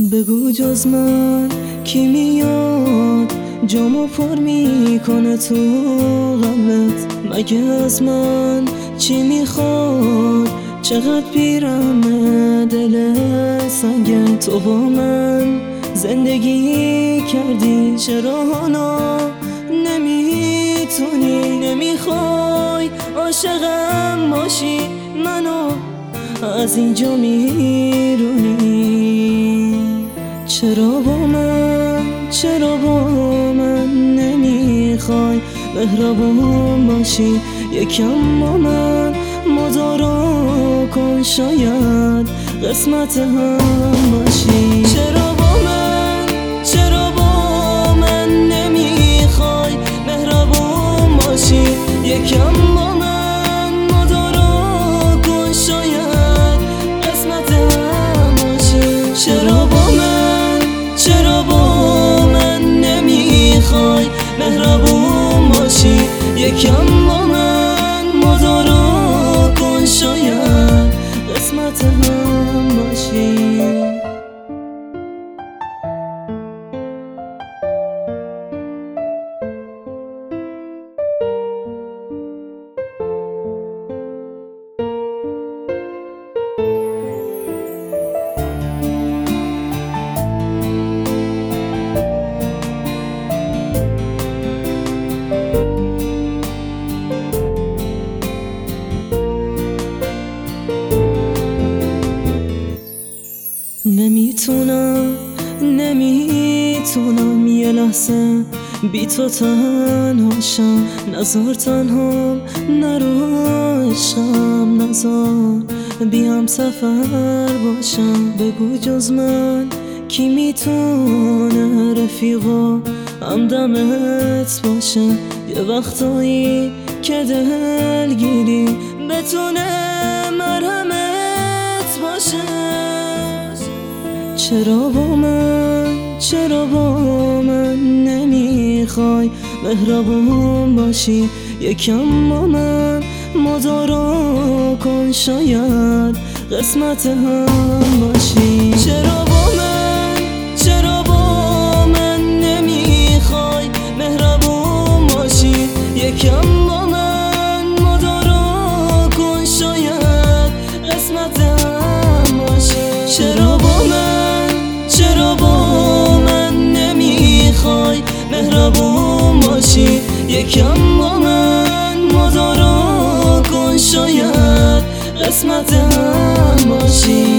بگو جز من کی میاد جامو پر میکنه تو قلبت؟ مگه از من چی میخواد؟ چقدر پیرمه دل سنگ تو با من زندگی کردی، چرا حالا نمیتونی نمیخوای عاشقم باشی؟ منو از اینجا میرونی؟ چرا با من نمیخوای مهربون باشی؟ یکم با من مدارا کن، شاید قسمت هم باشی. چرا با من نمیخوای مهربون باشی؟ یکم با من مدارا کن، شاید قسمت هم باشی. چرا با من نمیخوای مهربون باشی؟ یکم با من مدارا کن، شاید قسمت هم باشی. نمیتونم یه لحظه بی تو تنها شم، نذار تنهام نرو عشقم، نذار بیام سفر باشم. بگو جز من کی میتونه رفیقا همدمت باشه؟ یه وقتایی که دلگیری بتونه مرهمت باشه. چرا با من نمیخوای مهربون باشی؟ یکم با من مدارا کن، شاید قسمت هم باشی. چرا با من نمیخوای مهربون باشی؟ یکم با من مدارا کن، شاید قسمت هم باشی. چرا با من نمیخوای مهربون باشی؟ یکم با من مدارا کن، شاید قسمت هم باشی.